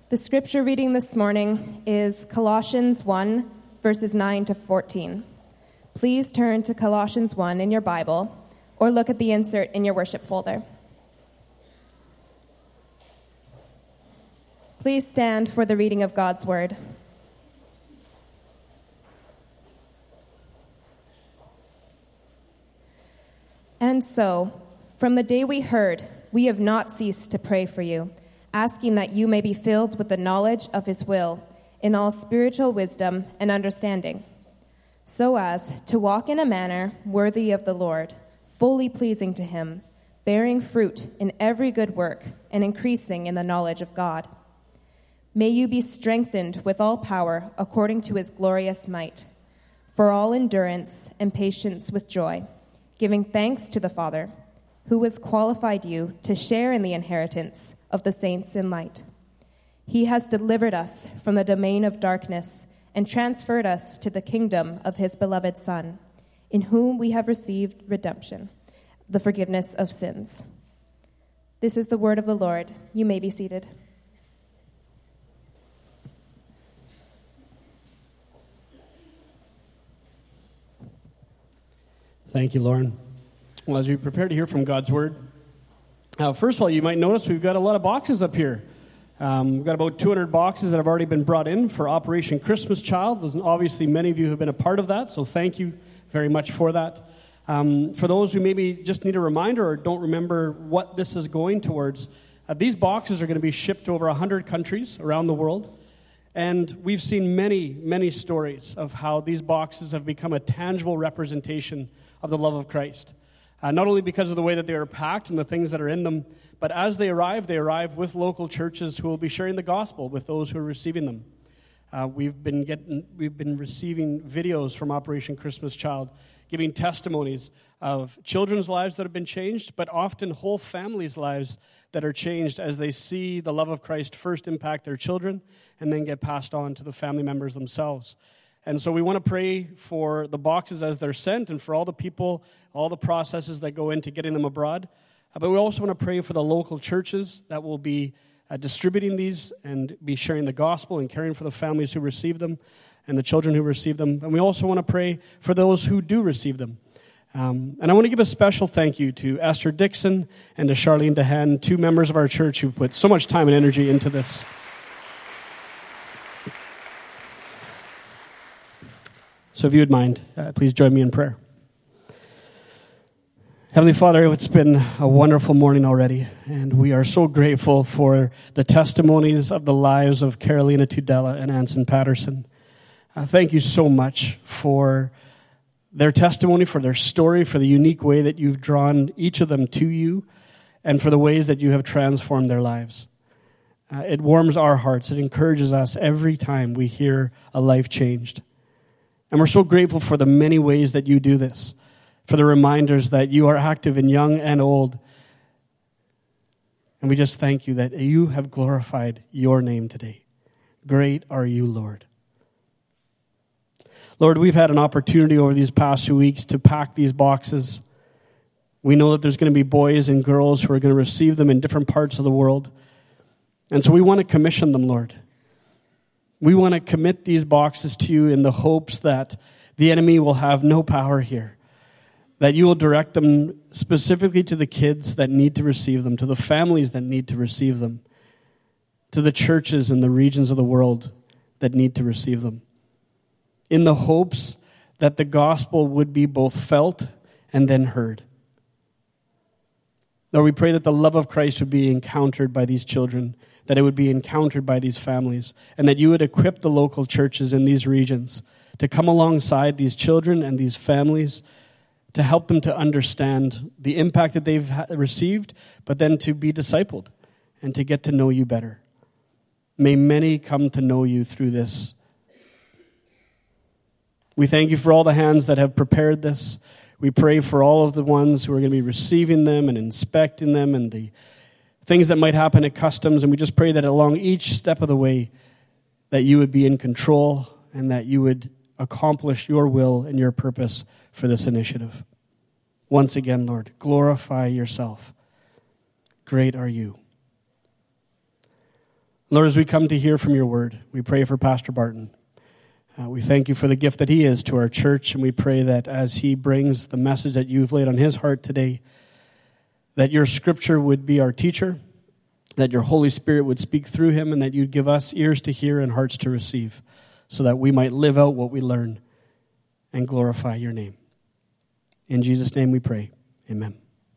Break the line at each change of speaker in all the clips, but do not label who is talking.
The scripture reading this morning is Colossians 1, verses 9 to 14. Please turn to Colossians 1 in your Bible, or look at the insert in your worship folder. Please stand for the reading of God's word. And so, from the day we heard, we have not ceased to pray for you, asking that you may be filled with the knowledge of his will in all spiritual wisdom and understanding, so as to walk in a manner worthy of the Lord, fully pleasing to him, bearing fruit in every good work and increasing in the knowledge of God. May you be strengthened with all power according to his glorious might, for all endurance and patience with joy, giving thanks to the Father, who has qualified you to share in the inheritance of the saints in light. He has delivered us from the domain of darkness and transferred us to the kingdom of his beloved Son, in whom we have received redemption, the forgiveness of sins. This is the word of the Lord. You may be seated.
Thank you, Lauren. Well, as we prepare to hear from God's Word, first of all, you might notice we've got a lot of boxes up here. We've got about 200 boxes that have already been brought in for Operation Christmas Child. There's obviously, many of you have been a part of that, so thank you very much for that. For those who maybe just need a reminder or don't remember what this is going towards, these boxes are going to be shipped to over 100 countries around the world. And we've seen many, many stories of how these boxes have become a tangible representation of the love of Christ. Not only because of the way that they are packed and the things that are in them, but as they arrive with local churches who will be sharing the gospel with those who are receiving them. We've been receiving videos from Operation Christmas Child, giving testimonies of children's lives that have been changed, but often whole families' lives that are changed as they see the love of Christ first impact their children and then get passed on to the family members themselves. And so we want to pray for the boxes as they're sent and for all the people, all the processes that go into getting them abroad. But we also want to pray for the local churches that will be distributing these and be sharing the gospel and caring for the families who receive them and the children who receive them. And we also want to pray for those who do receive them. And I want to give a special thank you to Esther Dixon and to Charlene DeHaan, two members of our church who've put so much time and energy into this. So if you would mind, please join me in prayer. Heavenly Father, it's been a wonderful morning already, and we are so grateful for the testimonies of the lives of Carolina Tudela and Anson Patterson. Thank you so much for their testimony, for their story, for the unique way that you've drawn each of them to you, and for the ways that you have transformed their lives. It warms our hearts. It encourages us every time we hear a life changed. And we're so grateful for the many ways that you do this, for the reminders that you are active in young and old. And we just thank you that you have glorified your name today. Great are you, Lord. Lord, we've had an opportunity over these past 2 weeks to pack these boxes. We know that there's going to be boys and girls who are going to receive them in different parts of the world. And so we want to commission them, Lord. We want to commit these boxes to you in the hopes that the enemy will have no power here, that you will direct them specifically to the kids that need to receive them, to the families that need to receive them, to the churches in the regions of the world that need to receive them, in the hopes that the gospel would be both felt and then heard. Lord, we pray that the love of Christ would be encountered by these children, that it would be encountered by these families, and that you would equip the local churches in these regions to come alongside these children and these families to help them to understand the impact that they've received, but then to be discipled and to get to know you better. May many come to know you through this. We thank you for all the hands that have prepared this. We pray for all of the ones who are going to be receiving them and inspecting them and the things that might happen at customs, and we just pray that along each step of the way that you would be in control and that you would accomplish your will and your purpose for this initiative. Once again, Lord, glorify yourself. Great are you. Lord, as we come to hear from your word, we pray for Pastor Barton. We thank you for the gift that he is to our church, and we pray that as he brings the message that you've laid on his heart today, that your scripture would be our teacher, that your Holy Spirit would speak through him, and that you'd give us ears to hear and hearts to receive, so that we might live out what we learn and glorify your name. In Jesus' name we pray. Amen.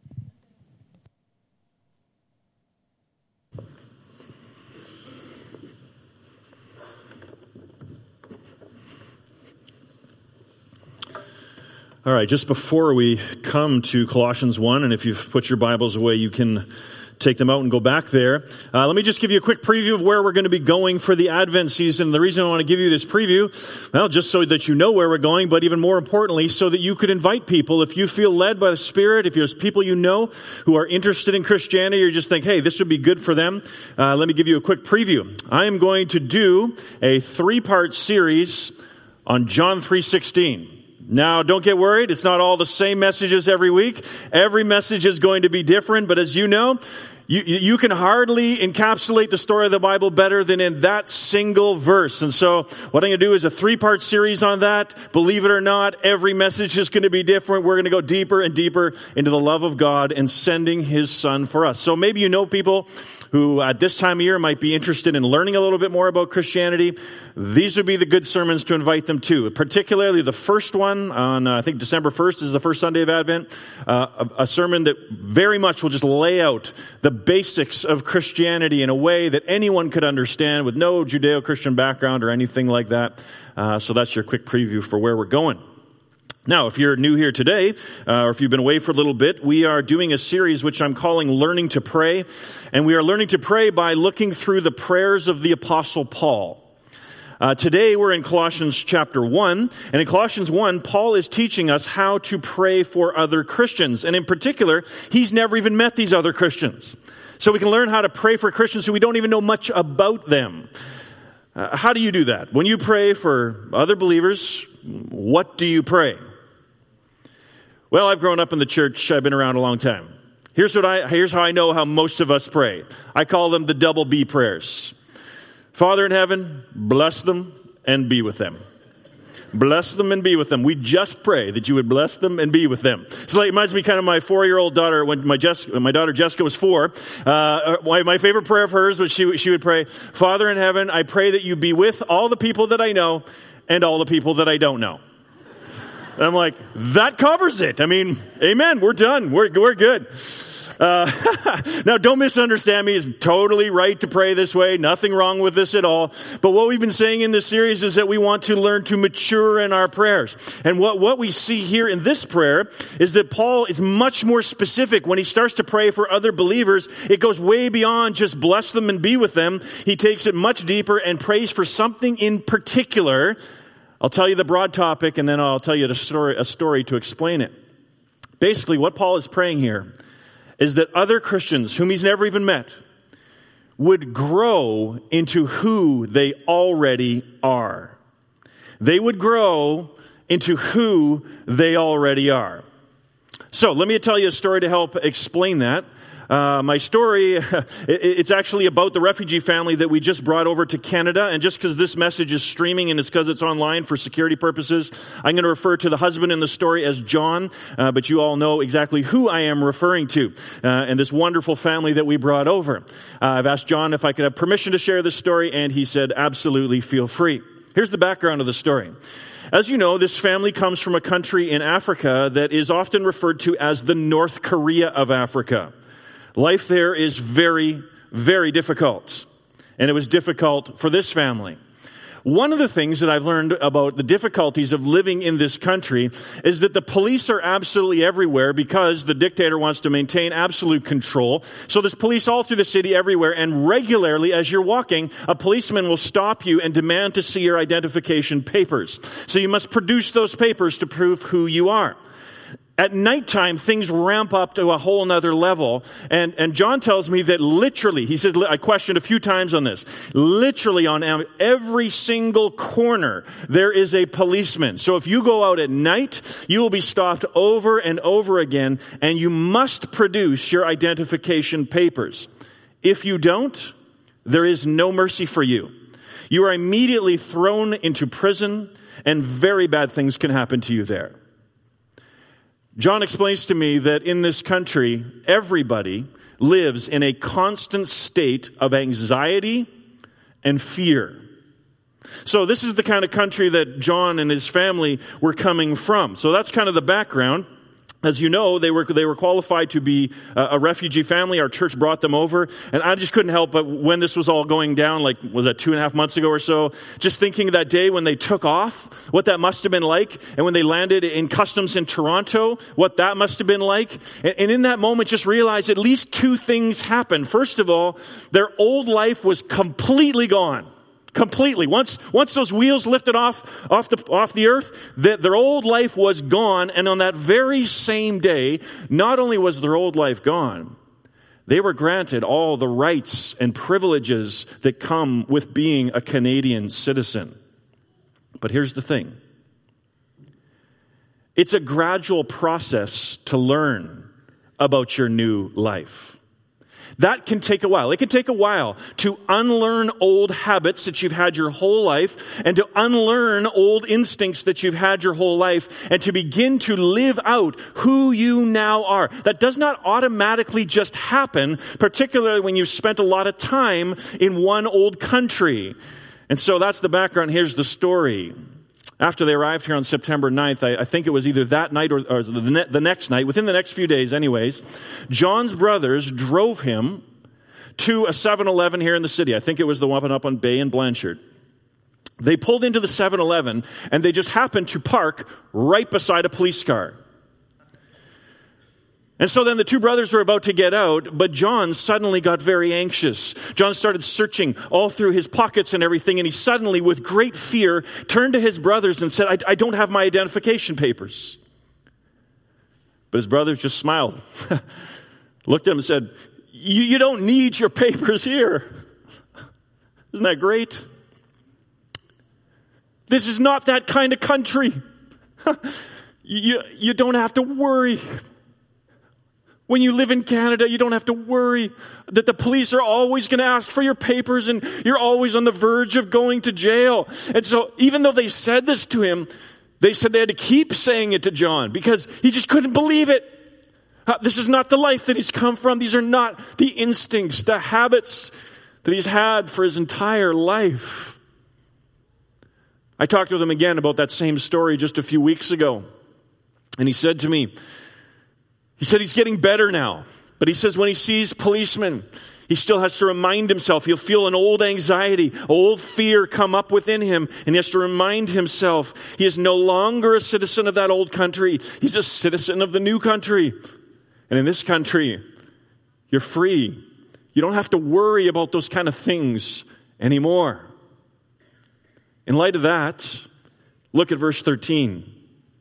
All right, just before we come to Colossians 1, and if you've put your Bibles away, you can take them out and go back there. Let me just give you a quick preview of where we're going to be going for the Advent season. The reason I want to give you this preview, well, just so that you know where we're going, but even more importantly, so that you could invite people. If you feel led by the Spirit, if there's people you know who are interested in Christianity, or you just think, hey, this would be good for them, let me give you a quick preview. I am going to do a 3-part series on John 3:16. Now, don't get worried. It's not all the same messages every week. Every message is going to be different. But as you know, you can hardly encapsulate the story of the Bible better than in that single verse. And so what I'm going to do is a 3-part series on that. Believe it or not, every message is going to be different. We're going to go deeper and deeper into the love of God and sending his Son for us. So maybe you know people who at this time of year might be interested in learning a little bit more about Christianity. These would be the good sermons to invite them to, particularly the first one on, I think December 1st is the first Sunday of Advent, a sermon that very much will just lay out the basics of Christianity in a way that anyone could understand with no Judeo-Christian background or anything like that. So that's your quick preview for where we're going. Now, if you're new here today, or if you've been away for a little bit, we are doing a series which I'm calling Learning to Pray. And we are learning to pray by looking through the prayers of the Apostle Paul. Today we're in Colossians chapter 1. And in Colossians 1, Paul is teaching us how to pray for other Christians. And in particular, he's never even met these other Christians. So we can learn how to pray for Christians who we don't even know much about them. How do you do that? When you pray for other believers, what do you pray? Well, I've grown up in the church. I've been around a long time. Here's how I know how most of us pray. I call them the double B prayers. Father in heaven, bless them and be with them. Bless them and be with them. We just pray that you would bless them and be with them. It's like, it reminds me kind of my 4-year-old daughter, when my daughter Jessica was 4. My favorite prayer of hers was she would pray, Father in heaven, I pray that you be with all the people that I know and all the people that I don't know. And I'm like, that covers it. I mean, amen, we're done. We're good. Now, don't misunderstand me. It's totally right to pray this way. Nothing wrong with this at all. But what we've been saying in this series is that we want to learn to mature in our prayers. And what we see here in this prayer is that Paul is much more specific. When he starts to pray for other believers, it goes way beyond just bless them and be with them. He takes it much deeper and prays for something in particular. I'll tell you the broad topic, and then I'll tell you a story to explain it. Basically, what Paul is praying here is that other Christians, whom he's never even met, would grow into who they already are. They would grow into who they already are. So let me tell you a story to help explain that. My story, it's actually about the refugee family that we just brought over to Canada. And just because this message is streaming and it's because it's online for security purposes, I'm going to refer to the husband in the story as John. But you all know exactly who I am referring to, and this wonderful family that we brought over. I've asked John if I could have permission to share this story, and he said, absolutely, feel free. Here's the background of the story. As you know, this family comes from a country in Africa that is often referred to as the North Korea of Africa. Life there is very, very difficult. And it was difficult for this family. One of the things that I've learned about the difficulties of living in this country is that the police are absolutely everywhere because the dictator wants to maintain absolute control. So there's police all through the city everywhere, and regularly as you're walking, a policeman will stop you and demand to see your identification papers. So you must produce those papers to prove who you are. At nighttime, things ramp up to a whole nother level. And John tells me that literally, he says, I questioned a few times on this, literally on every single corner, there is a policeman. So if you go out at night, you will be stopped over and over again, and you must produce your identification papers. If you don't, there is no mercy for you. You are immediately thrown into prison, and very bad things can happen to you there. John explains to me that in this country, everybody lives in a constant state of anxiety and fear. So this is the kind of country that John and his family were coming from. So that's kind of the background. As you know, they were qualified to be a refugee family. Our church brought them over. And I just couldn't help but when this was all going down, like, was that 2.5 months ago or so, just thinking that day when they took off, what that must have been like. And when they landed in customs in Toronto, what that must have been like. And in that moment, just realized at least two things happened. First of all, their old life was completely gone. Completely. Once those wheels lifted off the earth, their old life was gone. And on that very same day, not only was their old life gone, they were granted all the rights and privileges that come with being a Canadian citizen. But here's the thing. It's a gradual process to learn about your new life. That can take a while. It can take a while to unlearn old habits that you've had your whole life and to unlearn old instincts that you've had your whole life and to begin to live out who you now are. That does not automatically just happen, particularly when you've spent a lot of time in one old country. And so that's the background. Here's the story. After they arrived here on September 9th, I think it was either that night or the next night, within the next few days anyways, John's brothers drove him to a 7-Eleven here in the city. I think it was the one up on Bay and Blanchard. They pulled into the 7-Eleven and they just happened to park right beside a police car. And so then the two brothers were about to get out, but John suddenly got very anxious. John started searching all through his pockets and everything, and he suddenly, with great fear, turned to his brothers and said, I don't have my identification papers. But his brothers just smiled, looked at him and said, you don't need your papers here. Isn't that great? This is not that kind of country. You don't have to worry. When you live in Canada, you don't have to worry that the police are always going to ask for your papers and you're always on the verge of going to jail. And so even though they said this to him, they said they had to keep saying it to John because he just couldn't believe it. This is not the life that he's come from. These are not the instincts, the habits that he's had for his entire life. I talked with him again about that same story just a few weeks ago. And he said to me, he's getting better now. But he says when he sees policemen, he still has to remind himself. He'll feel an old anxiety, old fear come up within him. And he has to remind himself he is no longer a citizen of that old country. He's a citizen of the new country. And in this country, you're free. You don't have to worry about those kind of things anymore. In light of that, look at verse 13.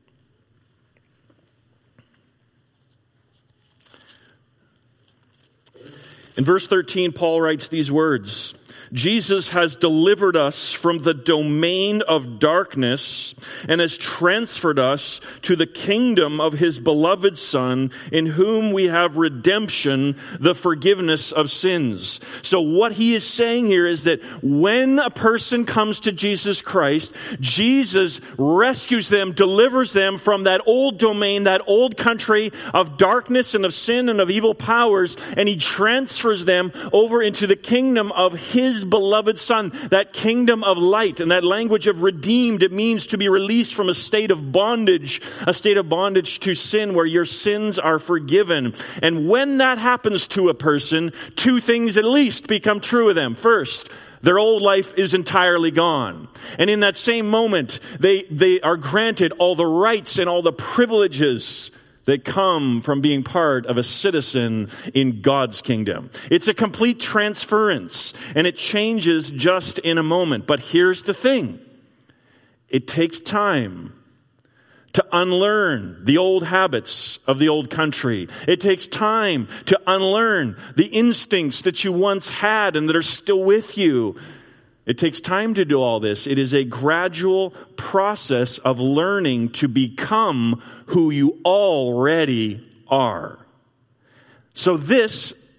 In verse 13, Paul writes these words, Jesus has delivered us from the domain of darkness and has transferred us to the kingdom of his beloved Son, in whom we have redemption, the forgiveness of sins. So what he is saying here is that when a person comes to Jesus Christ, Jesus rescues them, delivers them from that old domain, that old country of darkness and of sin and of evil powers, and he transfers them over into the kingdom of his beloved Son, that kingdom of light. And that language of redeemed, it means to be released from a state of bondage to sin where your sins are forgiven. And when that happens to a person, two things at least become true of them. First, their old life is entirely gone. And in that same moment, they are granted all the rights and all the privileges that come from being part of a citizen in God's kingdom. It's a complete transference, and it changes just in a moment. But here's the thing. It takes time to unlearn the old habits of the old country. It takes time to unlearn the instincts that you once had and that are still with you. It takes time to do all this. It is a gradual process of learning to become who you already are. So this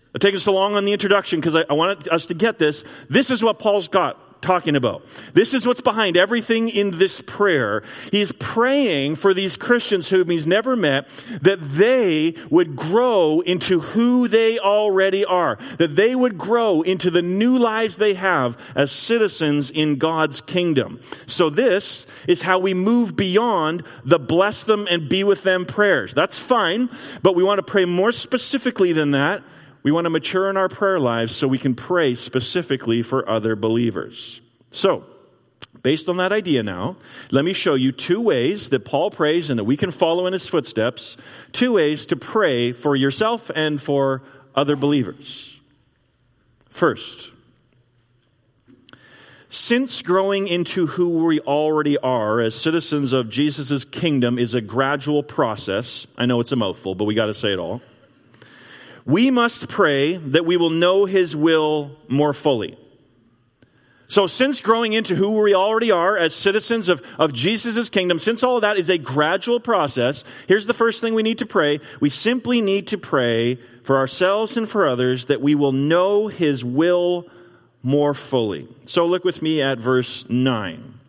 I'm taking so long on the introduction because I wanted us to get this. This is what Paul's talking about. This is what's behind everything in this prayer. He's praying for these Christians whom he's never met, that they would grow into who they already are, that they would grow into the new lives they have as citizens in God's kingdom. So this is how we move beyond the bless them and be with them prayers. That's fine, but we want to pray more specifically than that. We want to mature in our prayer lives so we can pray specifically for other believers. So, based on that idea now, let me show you 2 ways that Paul prays and that we can follow in his footsteps. 2 ways to pray for yourself and for other believers. First, since growing into who we already are as citizens of Jesus' kingdom is a gradual process, I know it's a mouthful, but we got to say it all. We must pray that we will know his will more fully. So since growing into who we already are as citizens of Jesus' kingdom, since all of that is a gradual process, here's the first thing we need to pray. We simply need to pray for ourselves and for others that we will know his will more fully. So look with me at verse 9.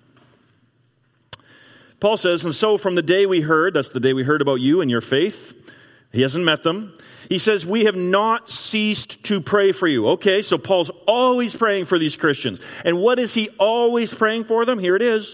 Paul says, and so from the day we heard, that's the day we heard about you and your faith, he hasn't met them. He says, we have not ceased to pray for you. Okay, so Paul's always praying for these Christians. And what is he always praying for them? Here it is.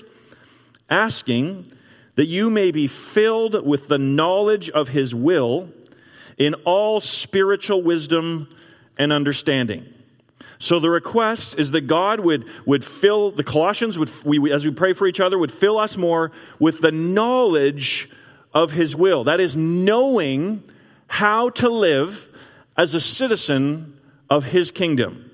Asking that you may be filled with the knowledge of his will in all spiritual wisdom and understanding. So the request is that God would fill, the Colossians, as we pray for each other, would fill us more with the knowledge of his will. That is, knowing how to live as a citizen of his kingdom.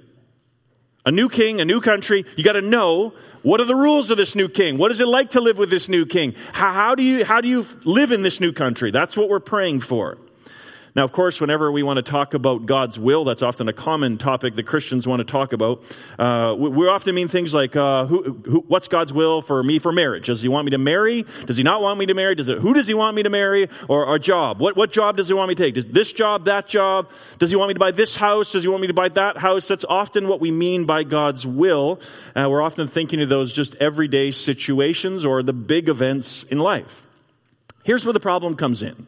A new king, a new country, you got to know, what are the rules of this new king? What is it like to live with this new king? How do you live in this new country? That's what we're praying for. Now, of course, whenever we want to talk about God's will, that's often a common topic that Christians want to talk about. We often mean things like, what's God's will for me for marriage? Does he want me to marry? Does he not want me to marry? Who does he want me to marry? Or a job? What job does he want me to take? Does this job, that job? Does he want me to buy this house? Does he want me to buy that house? That's often what we mean by God's will. We're often thinking of those just everyday situations or the big events in life. Here's where the problem comes in.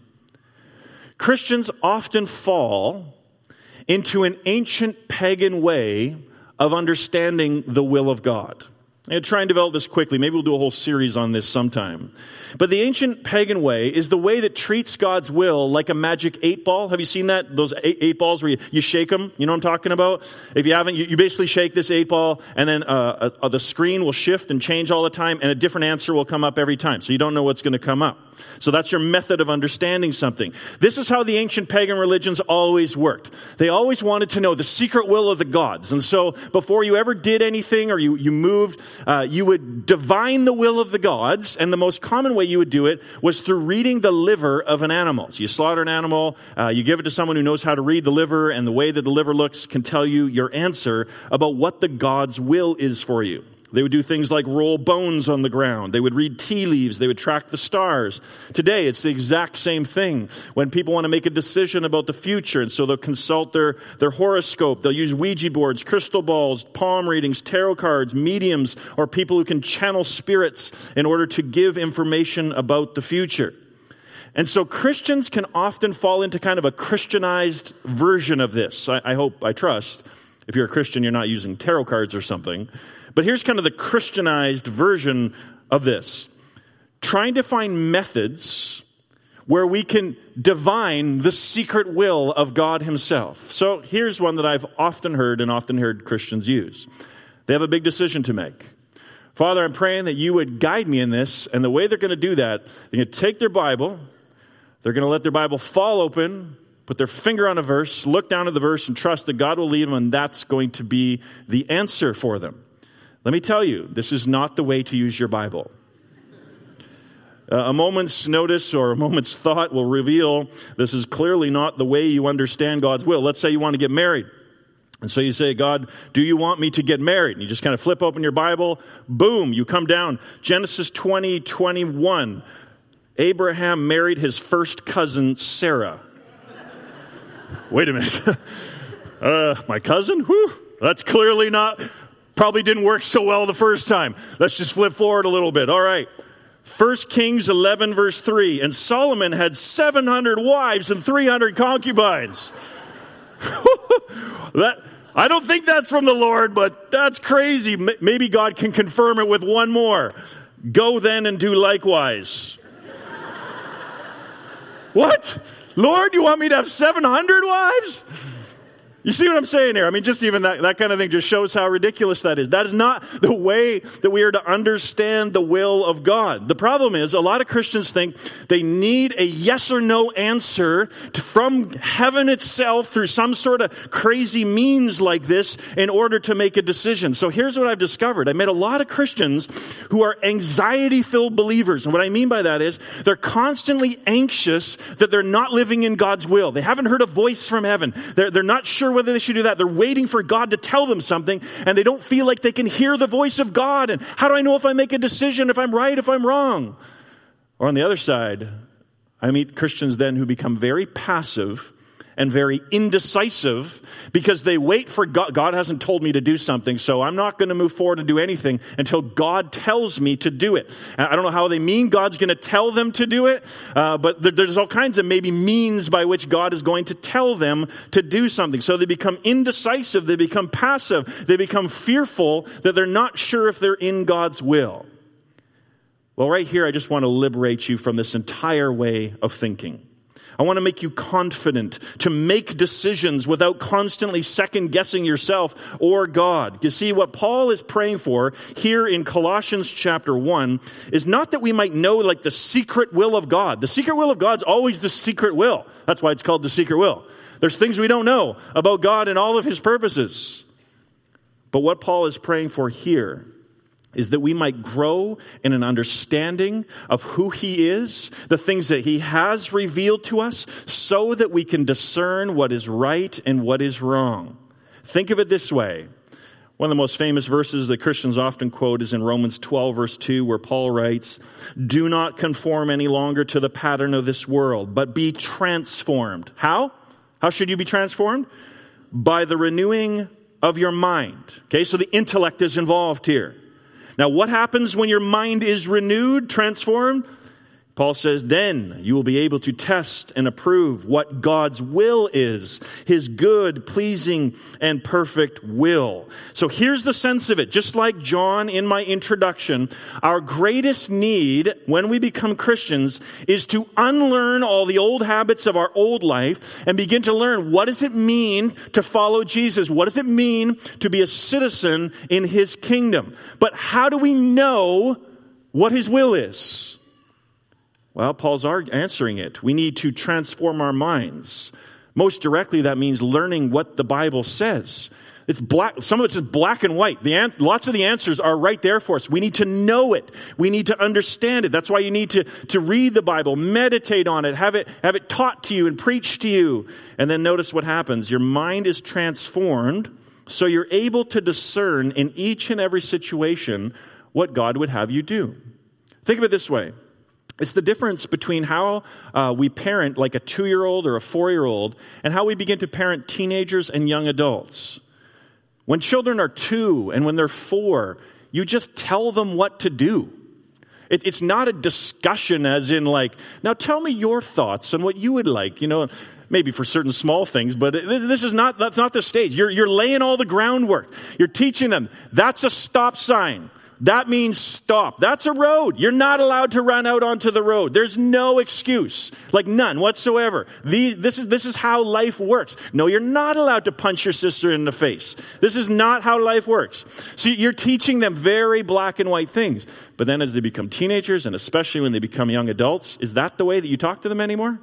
Christians often fall into an ancient pagan way of understanding the will of God. I'm going to try and develop this quickly. Maybe we'll do a whole series on this sometime. But the ancient pagan way is the way that treats God's will like a magic 8-ball. Have you seen that? Those 8 balls where you shake them? You know what I'm talking about? If you haven't, you basically shake this 8-ball and then the screen will shift and change all the time and a different answer will come up every time. So you don't know what's going to come up. So that's your method of understanding something. This is how the ancient pagan religions always worked. They always wanted to know the secret will of the gods. And so before you ever did anything or you moved, you would divine the will of the gods. And the most common way you would do it was through reading the liver of an animal. So you slaughter an animal, you give it to someone who knows how to read the liver, and the way that the liver looks can tell you your answer about what the God's will is for you. They would do things like roll bones on the ground. They would read tea leaves. They would track the stars. Today, it's the exact same thing. When people want to make a decision about the future, and so they'll consult their horoscope. They'll use Ouija boards, crystal balls, palm readings, tarot cards, mediums, or people who can channel spirits in order to give information about the future. And so Christians can often fall into kind of a Christianized version of this. I trust. If you're a Christian, you're not using tarot cards or something. But here's kind of the Christianized version of this. Trying to find methods where we can divine the secret will of God himself. So here's one that I've often heard Christians use. They have a big decision to make. Father, I'm praying that you would guide me in this. And the way they're going to do that, they're going to take their Bible, they're going to let their Bible fall open, put their finger on a verse, look down at the verse, and trust that God will lead them, and that's going to be the answer for them. Let me tell you, this is not the way to use your Bible. A moment's notice or a moment's thought will reveal this is clearly not the way you understand God's will. Let's say you want to get married. And so you say, God, do you want me to get married? And you just kind of flip open your Bible. Boom, you come down. Genesis 20:21. Abraham married his first cousin, Sarah. Wait a minute. My cousin? Whew, that's clearly probably didn't work so well the first time. Let's just flip forward a little bit. All right. 1 Kings 11, verse 3. And Solomon had 700 wives and 300 concubines. I don't think that's from the Lord, but that's crazy. Maybe God can confirm it with one more. Go then and do likewise. What? Lord, you want me to have 700 wives? You see what I'm saying here? I mean, just even that kind of thing just shows how ridiculous that is. That is not the way that we are to understand the will of God. The problem is, a lot of Christians think they need a yes or no answer from heaven itself through some sort of crazy means like this in order to make a decision. So here's what I've discovered. I met a lot of Christians who are anxiety-filled believers. And what I mean by that is they're constantly anxious that they're not living in God's will. They haven't heard a voice from heaven. They're not sure whether they should do that. They're waiting for God to tell them something, and they don't feel like they can hear the voice of God. And how do I know if I make a decision, if I'm right, if I'm wrong? Or on the other side, I meet Christians then who become very passive and very indecisive because they wait for God. God hasn't told me to do something, so I'm not going to move forward and do anything until God tells me to do it. And I don't know how they mean God's going to tell them to do it, but there's all kinds of maybe means by which God is going to tell them to do something. So they become indecisive, they become passive, they become fearful that they're not sure if they're in God's will. Well, right here, I just want to liberate you from this entire way of thinking. I want to make you confident to make decisions without constantly second-guessing yourself or God. You see, what Paul is praying for here in Colossians chapter 1 is not that we might know like the secret will of God. The secret will of God's always the secret will. That's why it's called the secret will. There's things we don't know about God and all of his purposes. But what Paul is praying for here is that we might grow in an understanding of who he is, the things that he has revealed to us, so that we can discern what is right and what is wrong. Think of it this way. One of the most famous verses that Christians often quote is in Romans 12, verse 2, where Paul writes, "Do not conform any longer to the pattern of this world, but be transformed." How? How should you be transformed? By the renewing of your mind. Okay, so the intellect is involved here. Now, what happens when your mind is renewed, transformed? Paul says, then you will be able to test and approve what God's will is, his good, pleasing, and perfect will. So here's the sense of it. Just like John in my introduction, our greatest need when we become Christians is to unlearn all the old habits of our old life and begin to learn, what does it mean to follow Jesus? What does it mean to be a citizen in his kingdom? But how do we know what his will is? Well, Paul's answering it. We need to transform our minds. Most directly, that means learning what the Bible says. It's black. Some of it's just black and white. Lots of the answers are right there for us. We need to know it. We need to understand it. That's why you need to read the Bible, meditate on it, have it taught to you and preached to you. And then notice what happens. Your mind is transformed, so you're able to discern in each and every situation what God would have you do. Think of it this way. It's the difference between how we parent like a 2-year-old or a 4-year-old and how we begin to parent teenagers and young adults. When children are 2 and when they're 4, you just tell them what to do. It's not a discussion as in like, now tell me your thoughts on what you would like, maybe for certain small things, but that's not the stage. You're laying all the groundwork. You're teaching them, that's a stop sign. That means stop. That's a road. You're not allowed to run out onto the road. There's no excuse, like none whatsoever. This is how life works. No, you're not allowed to punch your sister in the face. This is not how life works. So you're teaching them very black and white things. But then as they become teenagers, and especially when they become young adults, is that the way that you talk to them anymore?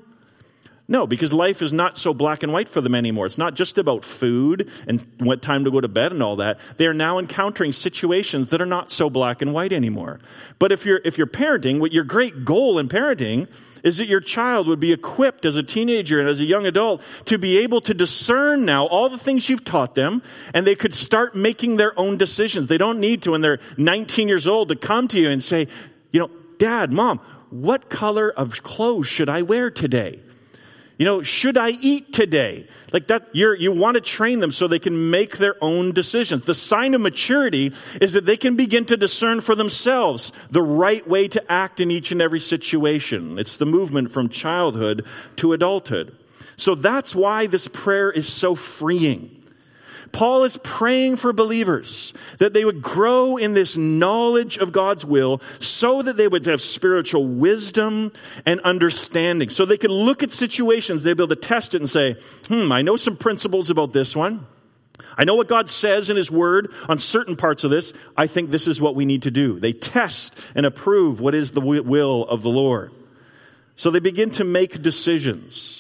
No, because life is not so black and white for them anymore. It's not just about food and what time to go to bed and all that. They are now encountering situations that are not so black and white anymore. But if you're parenting, what your great goal in parenting is that your child would be equipped as a teenager and as a young adult to be able to discern now all the things you've taught them, and they could start making their own decisions. They don't need to, when they're 19 years old, to come to you and say, Dad, Mom, what color of clothes should I wear today? Should I eat today? Like that, you want to train them so they can make their own decisions. The sign of maturity is that they can begin to discern for themselves the right way to act in each and every situation. It's the movement from childhood to adulthood. So that's why this prayer is so freeing. Paul is praying for believers that they would grow in this knowledge of God's will so that they would have spiritual wisdom and understanding. So they could look at situations, they'd be able to test it and say, I know some principles about this one. I know what God says in His Word on certain parts of this. I think this is what we need to do. They test and approve what is the will of the Lord. So they begin to make decisions.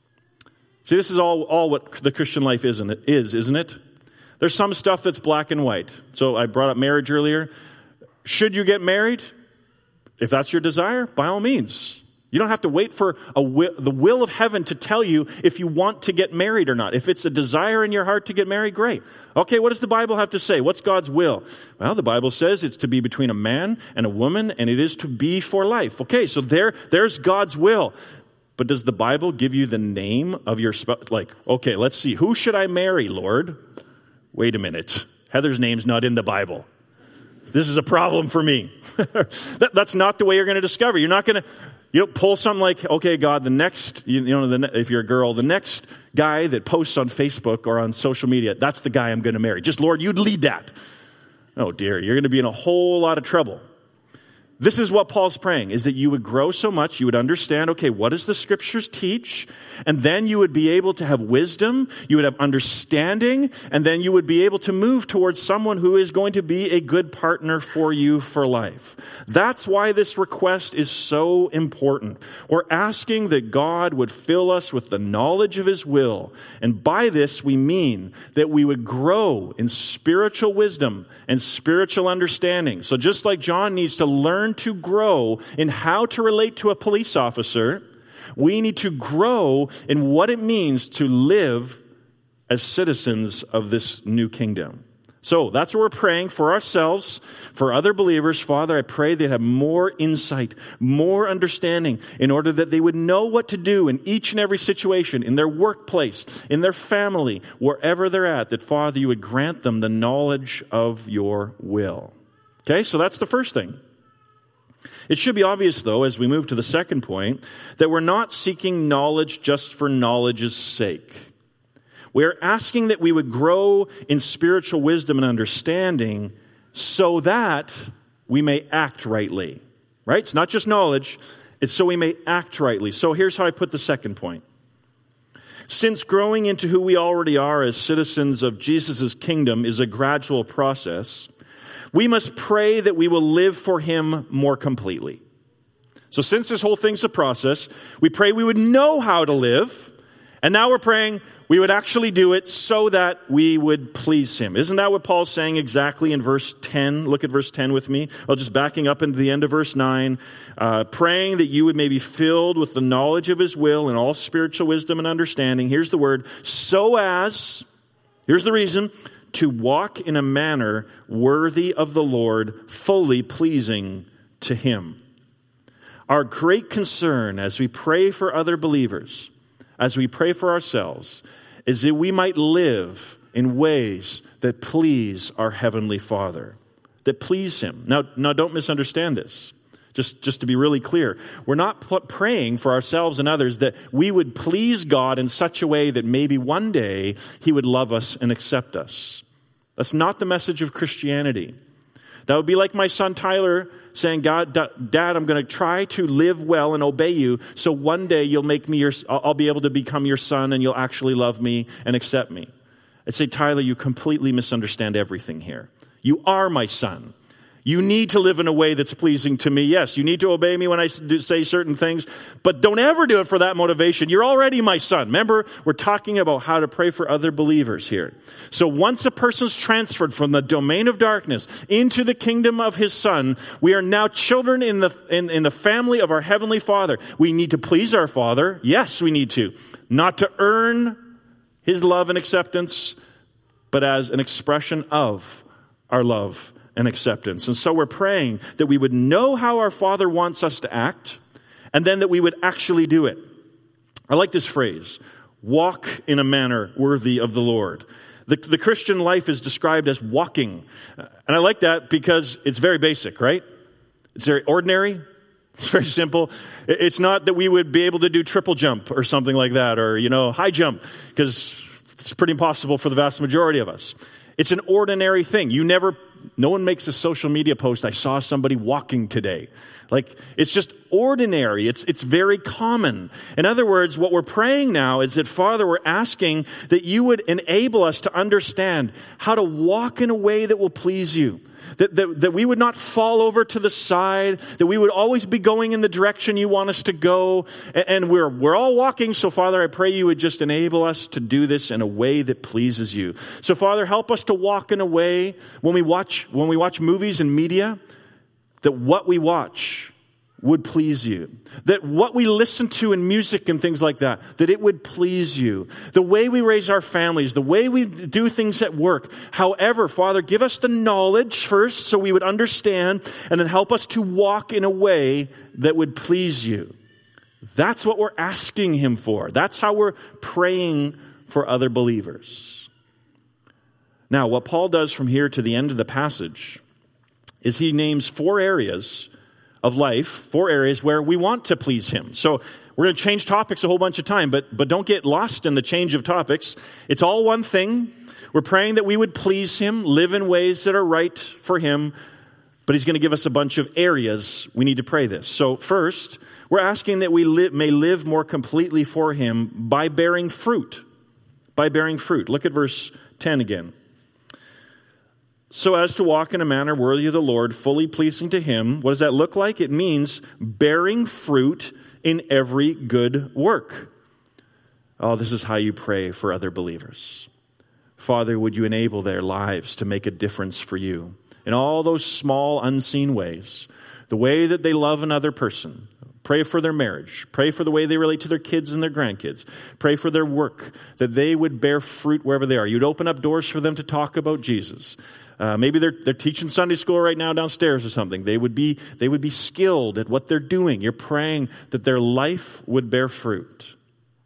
See, this is all what the Christian life isn't it? There's some stuff that's black and white. So I brought up marriage earlier. Should you get married? If that's your desire, by all means. You don't have to wait for the will of heaven to tell you if you want to get married or not. If it's a desire in your heart to get married, great. Okay, what does the Bible have to say? What's God's will? Well, the Bible says it's to be between a man and a woman, and it is to be for life. Okay, so there's God's will. But does the Bible give you the name of your spouse? Okay, let's see. Who should I marry, Lord? Wait a minute. Heather's name's not in the Bible. This is a problem for me. That's not the way you're going to discover. You're not going to pull something like, okay, God, the next, if you're a girl, the next guy that posts on Facebook or on social media, that's the guy I'm going to marry. Just, Lord, you'd lead that. Oh, dear, you're going to be in a whole lot of trouble. This is what Paul's praying, is that you would grow so much, you would understand, okay, what does the Scriptures teach? And then you would be able to have wisdom, you would have understanding, and then you would be able to move towards someone who is going to be a good partner for you for life. That's why this request is so important. We're asking that God would fill us with the knowledge of His will. And by this, we mean that we would grow in spiritual wisdom and spiritual understanding. So just like John needs to learn to grow in how to relate to a police officer, we need to grow in what it means to live as citizens of this new kingdom. So that's what we're praying for ourselves, for other believers. Father, I pray they'd have more insight, more understanding, in order that they would know what to do in each and every situation, in their workplace, in their family, wherever they're at, that, Father, you would grant them the knowledge of your will. Okay, so that's the first thing. It should be obvious, though, as we move to the second point, that we're not seeking knowledge just for knowledge's sake. We're asking that we would grow in spiritual wisdom and understanding so that we may act rightly. Right? It's not just knowledge, it's so we may act rightly. So here's how I put the second point. Since growing into who we already are as citizens of Jesus' kingdom is a gradual process, we must pray that we will live for Him more completely. So since this whole thing's a process, we pray we would know how to live, and now we're praying we would actually do it so that we would please Him. Isn't that what Paul's saying exactly in verse 10? Look at verse 10 with me. Well, just backing up into the end of verse 9. Praying that you would may be filled with the knowledge of His will and all spiritual wisdom and understanding. Here's the word. So as, here's the reason, to walk in a manner worthy of the Lord, fully pleasing to Him. Our great concern as we pray for other believers, as we pray for ourselves, is that we might live in ways that please our Heavenly Father, that please Him. Now don't misunderstand this. Just to be really clear, we're not praying for ourselves and others that we would please God in such a way that maybe one day He would love us and accept us. That's not the message of Christianity. That would be like my son Tyler saying, Dad, I'm going to try to live well and obey you, so one day I'll be able to become your son and you'll actually love me and accept me. I'd say, Tyler, you completely misunderstand everything here. You are my son. You need to live in a way that's pleasing to me. Yes, you need to obey me when I say certain things, but don't ever do it for that motivation. You're already my son. Remember, we're talking about how to pray for other believers here. So once a person's transferred from the domain of darkness into the kingdom of his Son, we are now children in the family of our Heavenly Father. We need to please our Father. Yes, we need to. Not to earn His love and acceptance, but as an expression of our love and acceptance. And so we're praying that we would know how our Father wants us to act, and then that we would actually do it. I like this phrase, walk in a manner worthy of the Lord. The Christian life is described as walking. And I like that because it's very basic, right? It's very ordinary. It's very simple. It's not that we would be able to do triple jump or something like that, or, high jump, because it's pretty impossible for the vast majority of us. It's an ordinary thing. No one makes a social media post, I saw somebody walking today. It's just ordinary. It's very common. In other words, what we're praying now is that, Father, we're asking that you would enable us to understand how to walk in a way that will please you. That we would not fall over to the side, that we would always be going in the direction you want us to go. And we're all walking, so Father, I pray you would just enable us to do this in a way that pleases you. So Father, help us to walk in a way when we watch movies and media, that what we watch would please you. That what we listen to in music and things like that it would please you. The way we raise our families, the way we do things at work. However, Father, give us the knowledge first so we would understand, and then help us to walk in a way that would please you. That's what we're asking him for. That's how we're praying for other believers. Now, what Paul does from here to the end of the passage is he names 4 areas of life, 4 areas where we want to please him. So we're going to change topics a whole bunch of time, but don't get lost in the change of topics. It's all one thing. We're praying that we would please him, live in ways that are right for him, but he's going to give us a bunch of areas we need to pray this. So first, we're asking that we may live more completely for him by bearing fruit. By bearing fruit. Look at verse 10 again. So as to walk in a manner worthy of the Lord, fully pleasing to him. What does that look like? It means bearing fruit in every good work. Oh, this is how you pray for other believers. Father, would you enable their lives to make a difference for you in all those small, unseen ways. The way that they love another person. Pray for their marriage. Pray for the way they relate to their kids and their grandkids. Pray for their work, that they would bear fruit wherever they are. You'd open up doors for them to talk about Jesus. Maybe they're teaching Sunday school right now downstairs or something. They would be skilled at what they're doing. You're praying that their life would bear fruit.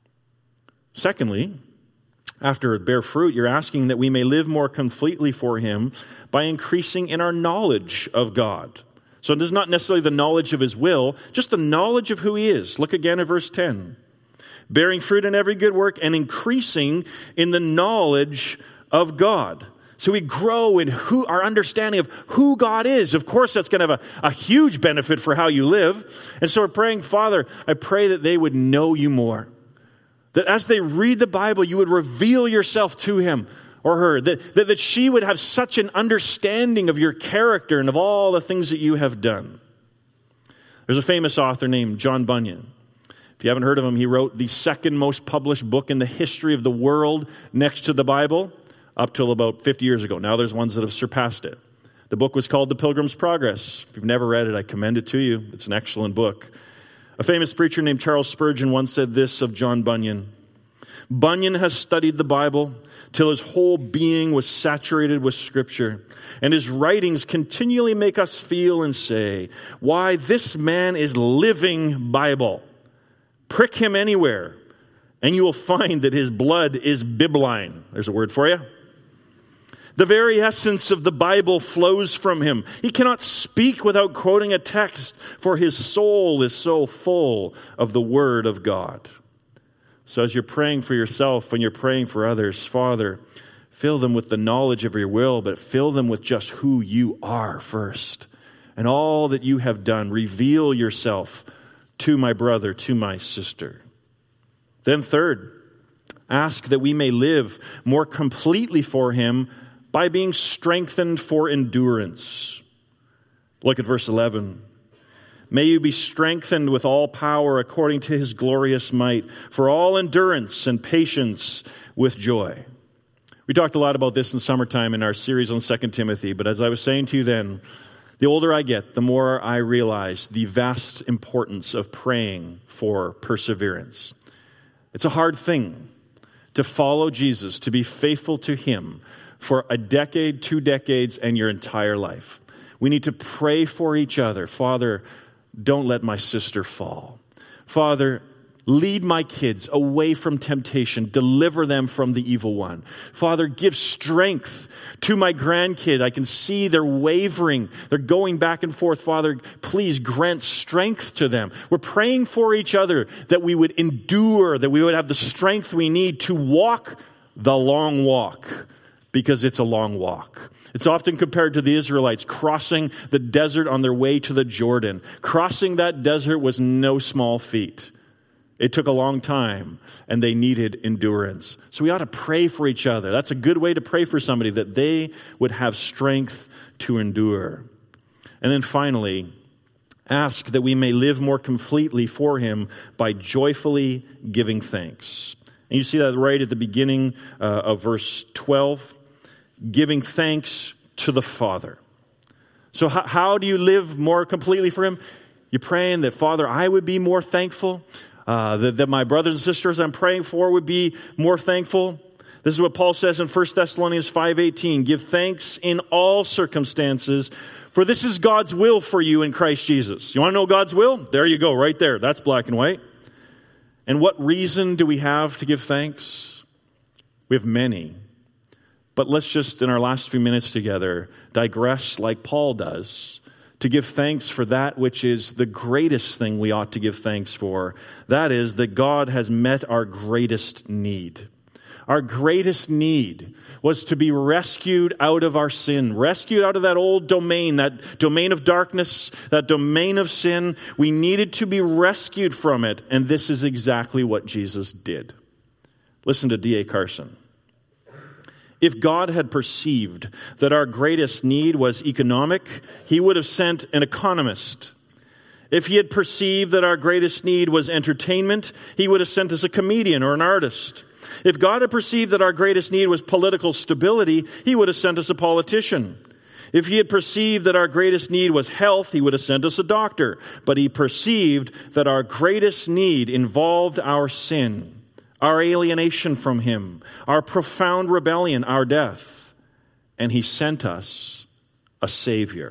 Secondly, after bear fruit, you're asking that we may live more completely for him by increasing in our knowledge of God. So it is not necessarily the knowledge of his will, just the knowledge of who he is. Look again at verse 10. Bearing fruit in every good work and increasing in the knowledge of God. So we grow in our understanding of who God is. Of course, that's going to have a huge benefit for how you live. And so we're praying, Father, I pray that they would know you more. That as they read the Bible, you would reveal yourself to him or her. That she would have such an understanding of your character and of all the things that you have done. There's a famous author named John Bunyan. If you haven't heard of him, he wrote the second most published book in the history of the world next to the Bible. Up till about 50 years ago. Now there's ones that have surpassed it. The book was called The Pilgrim's Progress. If you've never read it, I commend it to you. It's an excellent book. A famous preacher named Charles Spurgeon once said this of John Bunyan. Bunyan has studied the Bible till his whole being was saturated with Scripture, and his writings continually make us feel and say, why, this man is living Bible. Prick him anywhere, and you will find that his blood is bibline. There's a word for you. The very essence of the Bible flows from him. He cannot speak without quoting a text, for his soul is so full of the Word of God. So as you're praying for yourself and you're praying for others, Father, fill them with the knowledge of your will, but fill them with just who you are first. And all that you have done, reveal yourself to my brother, to my sister. Then third, ask that we may live more completely for him by being strengthened for endurance. Look at verse 11. May you be strengthened with all power according to his glorious might, for all endurance and patience with joy. We talked a lot about this in summertime in our series on 2 Timothy, but as I was saying to you then, the older I get, the more I realize the vast importance of praying for perseverance. It's a hard thing to follow Jesus, to be faithful to him for a decade, 2 decades, and your entire life. We need to pray for each other. Father, don't let my sister fall. Father, Lead my kids away from temptation. Deliver them from the evil one. Father, give strength to my grandkid. I can see they're wavering. They're going back and forth. Father, please grant strength to them. We're praying for each other that we would endure, that we would have the strength we need to walk the long walk, because it's a long walk. It's often compared to the Israelites crossing the desert on their way to the Jordan. Crossing that desert was no small feat. It took a long time, and they needed endurance. So we ought to pray for each other. That's a good way to pray for somebody, that they would have strength to endure. And then finally, ask that we may live more completely for him by joyfully giving thanks. And you see that right at the beginning of verse 12. Giving thanks to the Father. So how do you live more completely for him? You're praying that, Father, I would be more thankful. That my brothers and sisters I'm praying for would be more thankful. This is what Paul says in 1 Thessalonians 5:18. Give thanks in all circumstances, for this is God's will for you in Christ Jesus. You want to know God's will? There you go, right there. That's black and white. And what reason do we have to give thanks? We have many. But let's just, in our last few minutes together, digress like Paul does, to give thanks for that which is the greatest thing we ought to give thanks for. That is that God has met our greatest need. Our greatest need was to be rescued out of our sin, rescued out of that old domain, that domain of darkness, that domain of sin. We needed to be rescued from it, and this is exactly what Jesus did. Listen to D.A. Carson. If God had perceived that our greatest need was economic, he would have sent an economist. If he had perceived that our greatest need was entertainment, he would have sent us a comedian or an artist. If God had perceived that our greatest need was political stability, he would have sent us a politician. If he had perceived that our greatest need was health, he would have sent us a doctor. But he perceived that our greatest need involved our sin, our alienation from him, our profound rebellion, our death. And he sent us a Savior.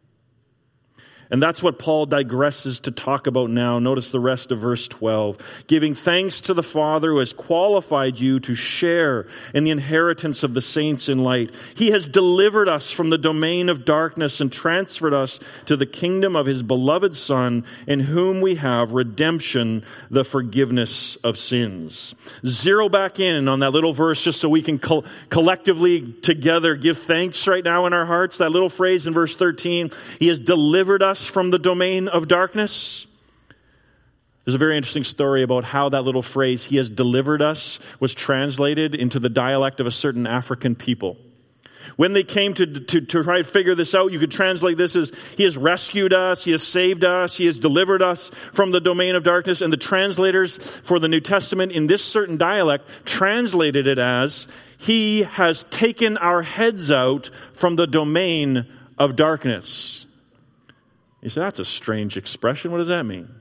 And that's what Paul digresses to talk about now. Notice the rest of verse 12. Giving thanks to the Father who has qualified you to share in the inheritance of the saints in light. He has delivered us from the domain of darkness and transferred us to the kingdom of his beloved Son, in whom we have redemption, the forgiveness of sins. Zero back in on that little verse just so we can collectively together give thanks right now in our hearts. That little phrase in verse 13, he has delivered us from the domain of darkness. There's a very interesting story about how that little phrase, he has delivered us, was translated into the dialect of a certain African people. When they came to try to figure this out, you could translate this as, he has rescued us, he has saved us, he has delivered us from the domain of darkness. And the translators for the New Testament in this certain dialect translated it as, he has taken our heads out from the domain of darkness. You say, that's a strange expression. What does that mean?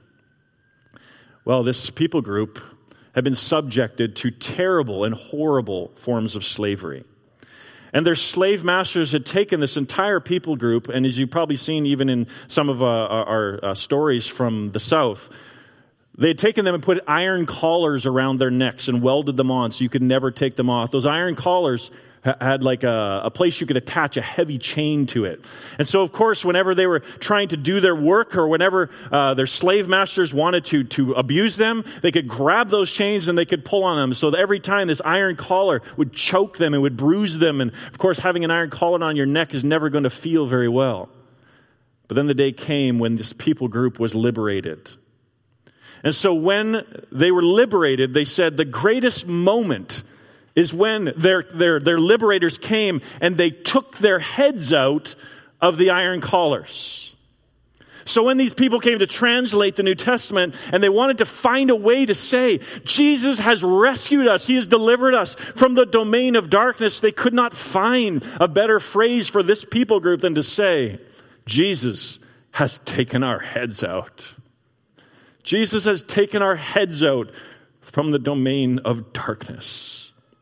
Well, this people group had been subjected to terrible and horrible forms of slavery. And their slave masters had taken this entire people group, and as you've probably seen even in some of our stories from the South, they had taken them and put iron collars around their necks and welded them on so you could never take them off. Those iron collars had like a place you could attach a heavy chain to it. And so, of course, whenever they were trying to do their work or whenever their slave masters wanted to abuse them, they could grab those chains and they could pull on them. So that every time this iron collar would choke them and would bruise them. And, of course, having an iron collar on your neck is never going to feel very well. But then the day came when this people group was liberated. And so when they were liberated, they said the greatest moment is when their liberators came and they took their heads out of the iron collars. So when these people came to translate the New Testament and they wanted to find a way to say, Jesus has rescued us, he has delivered us from the domain of darkness, they could not find a better phrase for this people group than to say, Jesus has taken our heads out. Jesus has taken our heads out from the domain of darkness.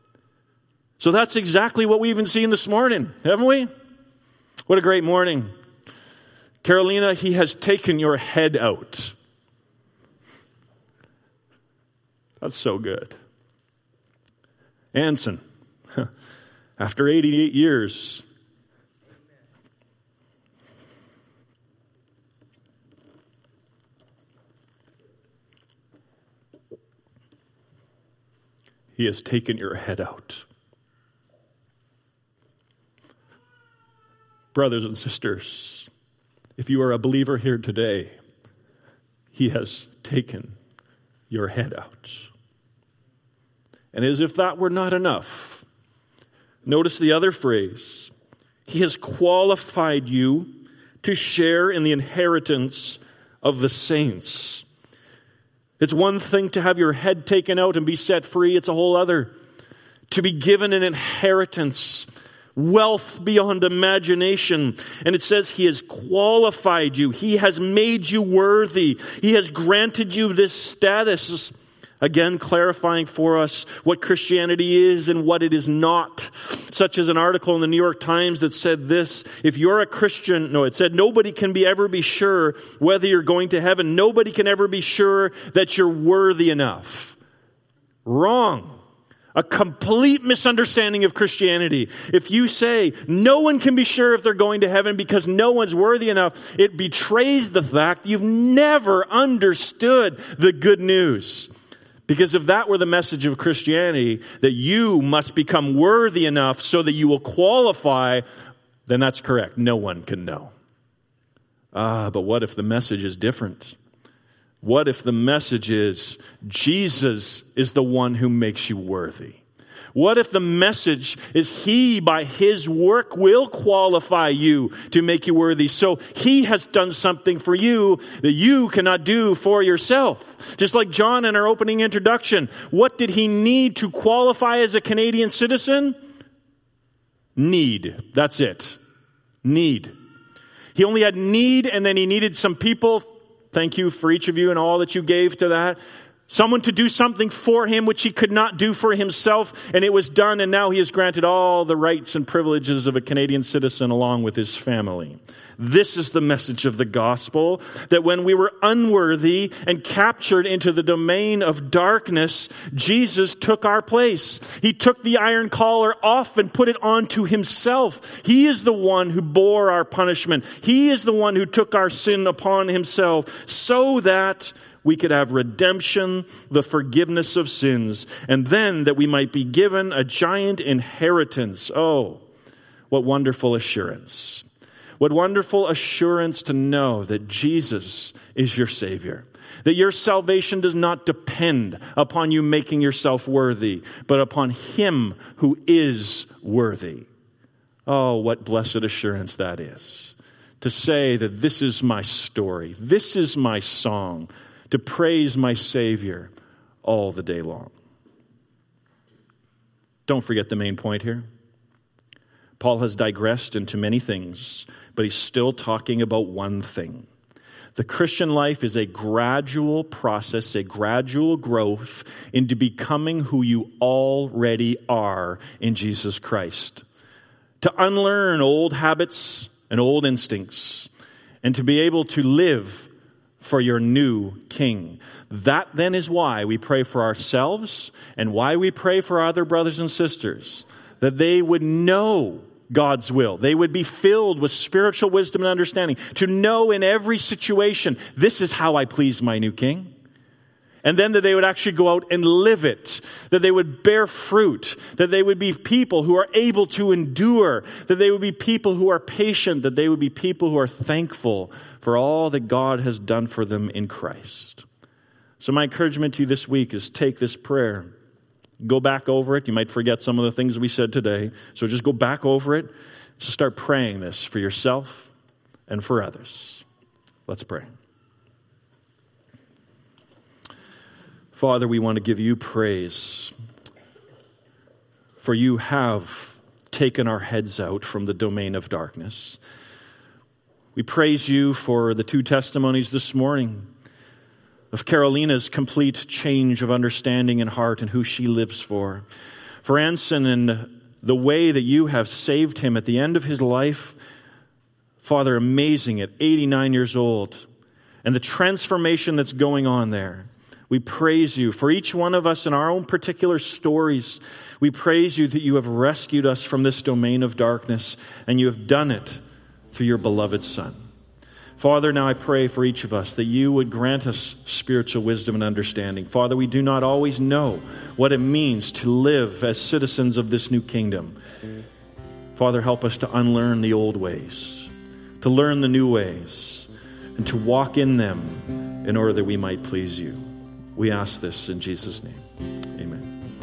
So that's exactly what we've been seeing this morning, haven't we? What a great morning. Carolina, he has taken your head out. That's so good. Anson, after 88 years, he has taken your head out. Brothers and sisters, if you are a believer here today, he has taken your head out. And as if that were not enough, notice the other phrase. He has qualified you to share in the inheritance of the saints. It's one thing to have your head taken out and be set free. It's a whole other to be given an inheritance, wealth beyond imagination. And it says he has qualified you. He has made you worthy. He has granted you this status. Again, clarifying for us what Christianity is and what it is not. Such as an article in the New York Times that said this: if you're a Christian, it said nobody can ever be sure whether you're going to heaven. Nobody can ever be sure that you're worthy enough. Wrong. A complete misunderstanding of Christianity. If you say no one can be sure if they're going to heaven because no one's worthy enough, it betrays the fact you've never understood the good news. Because if that were the message of Christianity, that you must become worthy enough so that you will qualify, then that's correct. No one can know. But what if the message is different? What if the message is Jesus is the one who makes you worthy? What if the message is he, by his work, will qualify you to make you worthy? So he has done something for you that you cannot do for yourself. Just like John in our opening introduction. What did he need to qualify as a Canadian citizen? Need. That's it. Need. He only had need, and then he needed some people. Thank you for each of you and all that you gave to that. Someone to do something for him which he could not do for himself, and it was done, and now he is granted all the rights and privileges of a Canadian citizen along with his family. This is the message of the gospel, that when we were unworthy and captured into the domain of darkness, Jesus took our place. He took the iron collar off and put it onto himself. He is the one who bore our punishment. He is the one who took our sin upon himself so that we could have redemption, the forgiveness of sins, and then that we might be given a giant inheritance. Oh, what wonderful assurance. What wonderful assurance to know that Jesus is your Savior. That your salvation does not depend upon you making yourself worthy, but upon him who is worthy. Oh, what blessed assurance that is. To say that this is my story, this is my song, to praise my Savior all the day long. Don't forget the main point here. Paul has digressed into many things, but he's still talking about one thing. The Christian life is a gradual process, a gradual growth into becoming who you already are in Jesus Christ. To unlearn old habits and old instincts, and to be able to live for your new King. That then is why we pray for ourselves and why we pray for our other brothers and sisters, that they would know God's will. They would be filled with spiritual wisdom and understanding, to know in every situation, this is how I please my new King. And then that they would actually go out and live it, that they would bear fruit, that they would be people who are able to endure, that they would be people who are patient, that they would be people who are thankful for all that God has done for them in Christ. So my encouragement to you this week is take this prayer, go back over it. You might forget some of the things we said today, so just go back over it. So start praying this for yourself and for others. Let's pray. Father, we want to give you praise, for you have taken our heads out from the domain of darkness. We praise you for the two testimonies this morning of Carolina's complete change of understanding and heart and who she lives for. For Anson and the way that you have saved him at the end of his life. Father, amazing at 89 years old. And the transformation that's going on there. We praise you for each one of us in our own particular stories. We praise you that you have rescued us from this domain of darkness, and you have done it through your beloved Son. Father, now I pray for each of us that you would grant us spiritual wisdom and understanding. Father, we do not always know what it means to live as citizens of this new kingdom. Father, help us to unlearn the old ways, to learn the new ways, and to walk in them in order that we might please you. We ask this in Jesus' name.